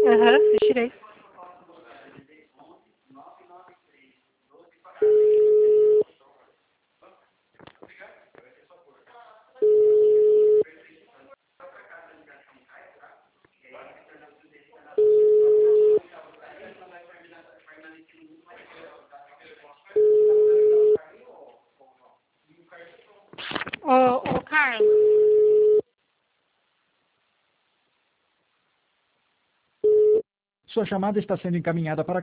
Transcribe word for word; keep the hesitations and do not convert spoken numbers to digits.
Aham, eu tirei. Ô, ô, Carlos. Sua chamada está sendo encaminhada para